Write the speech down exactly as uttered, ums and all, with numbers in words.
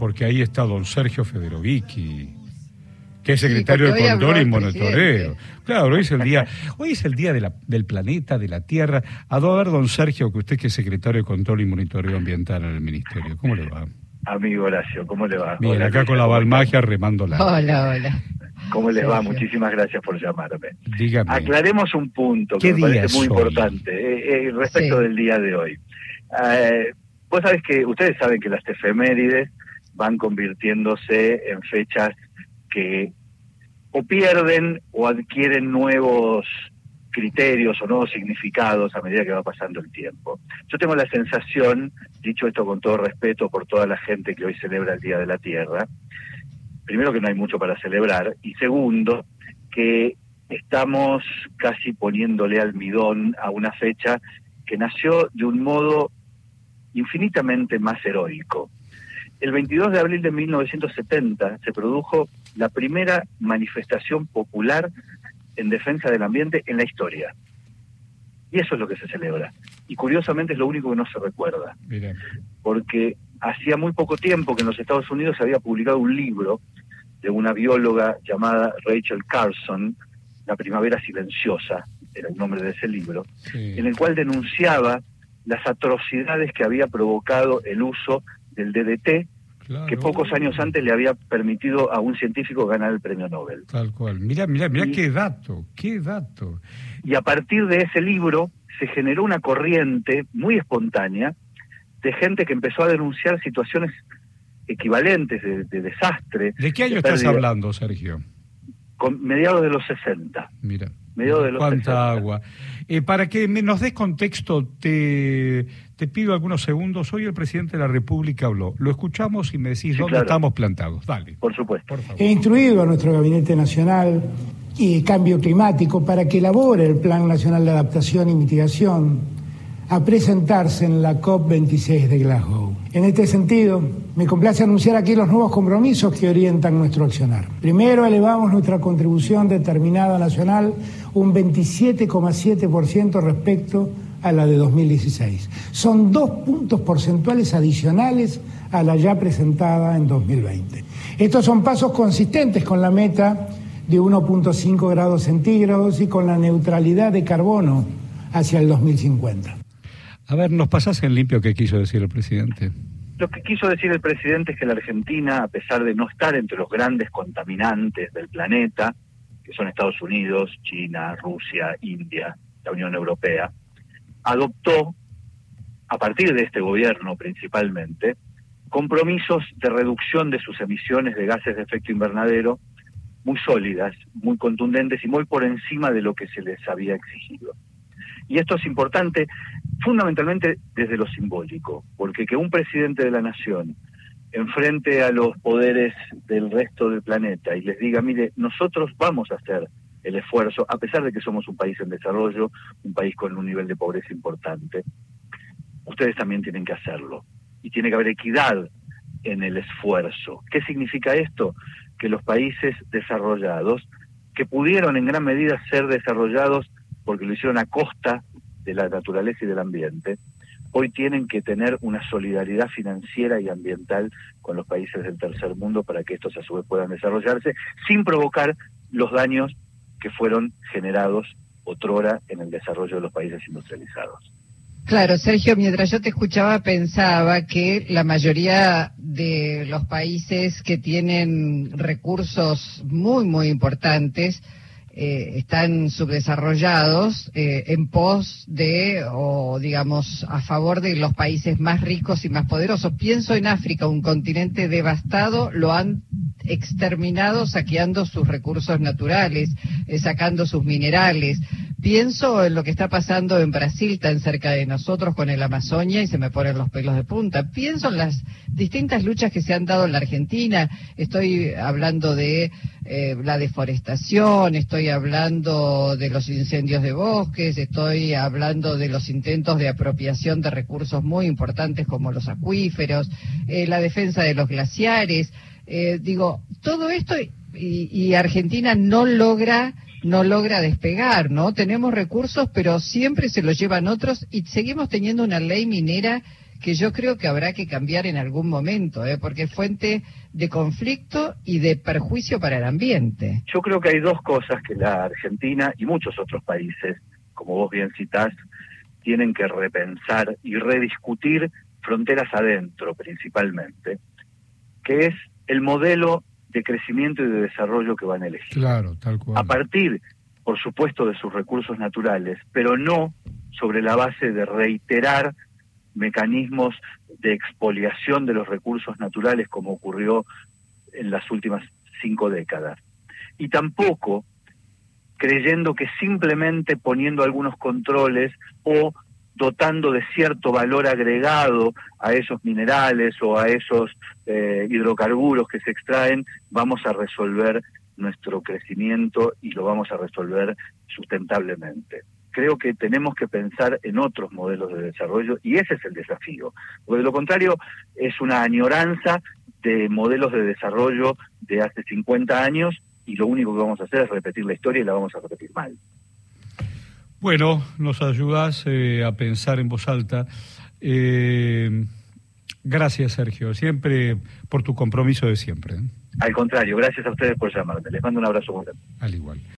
porque ahí está don Sergio Federovicki, que es secretario sí, de Control y Monitoreo. Claro, hoy es el día, hoy es el día de la, del planeta, de la Tierra. A ver, don Sergio, que usted que es secretario de Control y Monitoreo Ambiental en el Ministerio, ¿cómo le va? Amigo Horacio, ¿cómo le va? Bien, hola, acá Luisa, con la Balmagia remándola. Hola, hola. ¿Cómo les va? Sergio. Muchísimas gracias por llamarme. Dígame. Aclaremos un punto que me parece muy hoy? importante eh, eh, respecto Sí. del día de hoy. Eh, vos sabés que, ustedes saben que las efemérides van convirtiéndose en fechas que o pierden o adquieren nuevos criterios o nuevos significados a medida que va pasando el tiempo. Yo tengo la sensación, dicho esto con todo respeto por toda la gente que hoy celebra el Día de la Tierra, primero que no hay mucho para celebrar, y segundo, que estamos casi poniéndole almidón a una fecha que nació de un modo infinitamente más heroico. El veintidós de abril de mil novecientos setenta se produjo la primera manifestación popular en defensa del ambiente en la historia. Y eso es lo que se celebra. Y curiosamente es lo único que no se recuerda. Mira. Porque hacía muy poco tiempo que en los Estados Unidos se había publicado un libro de una bióloga llamada Rachel Carson, La Primavera Silenciosa, era el nombre de ese libro, Sí. en el cual denunciaba las atrocidades que había provocado el uso del D D T, Claro. que pocos años antes le había permitido a un científico ganar el premio Nobel. Tal cual. Mira, mira, mira Y- qué dato, qué dato. Y a partir de ese libro se generó una corriente muy espontánea de gente que empezó a denunciar situaciones equivalentes de, de desastre. ¿De qué año de estás pérdida, hablando, Sergio? Con mediados de los sesenta. Mira. Mediados de los Cuánta sesenta. agua. Eh, para que me, nos des contexto, te, te pido algunos segundos. Hoy el presidente de la República habló. Lo escuchamos y me decís Sí, dónde claro. estamos plantados. Dale, Por supuesto. por favor. He instruido a nuestro Gabinete Nacional y Cambio Climático para que elabore el Plan Nacional de Adaptación y Mitigación a presentarse en la COP veintiséis de Glasgow. En este sentido, me complace anunciar aquí los nuevos compromisos que orientan nuestro accionar. Primero, elevamos nuestra contribución determinada nacional un veintisiete coma siete por ciento respecto a la de dos mil dieciséis. Son dos puntos porcentuales adicionales a la ya presentada en dos mil veinte. Estos son pasos consistentes con la meta de uno punto cinco grados centígrados y con la neutralidad de carbono hacia el dos mil cincuenta. A ver, ¿nos pasás en limpio qué quiso decir el presidente? Lo que quiso decir el presidente es que la Argentina, a pesar de no estar entre los grandes contaminantes del planeta, que son Estados Unidos, China, Rusia, India, la Unión Europea, adoptó, a partir de este gobierno principalmente, compromisos de reducción de sus emisiones de gases de efecto invernadero muy sólidas, muy contundentes y muy por encima de lo que se les había exigido. Y esto es importante fundamentalmente desde lo simbólico, porque que un presidente de la nación enfrente a los poderes del resto del planeta y les diga, mire, nosotros vamos a hacer el esfuerzo, a pesar de que somos un país en desarrollo, un país con un nivel de pobreza importante, ustedes también tienen que hacerlo. Y tiene que haber equidad en el esfuerzo. ¿Qué significa esto? Que los países desarrollados, que pudieron en gran medida ser desarrollados porque lo hicieron a costa de la naturaleza y del ambiente, hoy tienen que tener una solidaridad financiera y ambiental con los países del tercer mundo para que estos a su vez puedan desarrollarse sin provocar los daños que fueron generados otrora en el desarrollo de los países industrializados. Claro, Sergio, mientras yo te escuchaba pensaba que la mayoría de los países que tienen recursos muy, muy importantes eh, están subdesarrollados eh, en pos de, o digamos, a favor de los países más ricos y más poderosos. Pienso en África, un continente devastado, lo han exterminado saqueando sus recursos naturales, eh, sacando sus minerales. Pienso en lo que está pasando en Brasil, tan cerca de nosotros, con el Amazonia, y se me ponen los pelos de punta. Pienso en las distintas luchas que se han dado en la Argentina. Estoy hablando de eh, la deforestación, estoy hablando de los incendios de bosques, estoy hablando de los intentos de apropiación de recursos muy importantes como los acuíferos, eh, la defensa de los glaciares. Eh, digo, todo esto, y, y Argentina no logra... no logra despegar, ¿no? Tenemos recursos, pero siempre se los llevan otros y seguimos teniendo una ley minera que yo creo que habrá que cambiar en algún momento, ¿eh? Porque es fuente de conflicto y de perjuicio para el ambiente. Yo creo que hay dos cosas que la Argentina y muchos otros países, como vos bien citás, tienen que repensar y rediscutir fronteras adentro principalmente, que es el modelo de crecimiento y de desarrollo que van a elegir. Claro, tal cual. A partir, por supuesto, de sus recursos naturales, pero no sobre la base de reiterar mecanismos de expoliación de los recursos naturales como ocurrió en las últimas cinco décadas. Y tampoco creyendo que simplemente poniendo algunos controles o dotando de cierto valor agregado a esos minerales o a esos eh, hidrocarburos que se extraen, vamos a resolver nuestro crecimiento y lo vamos a resolver sustentablemente. Creo que tenemos que pensar en otros modelos de desarrollo y ese es el desafío, porque de lo contrario es una añoranza de modelos de desarrollo de hace cincuenta años y lo único que vamos a hacer es repetir la historia y la vamos a repetir mal. Bueno, nos ayudás eh, a pensar en voz alta. Eh, gracias, Sergio, siempre por tu compromiso de siempre. Al contrario, gracias a ustedes por llamarme. Les mando un abrazo muy grande. Al igual.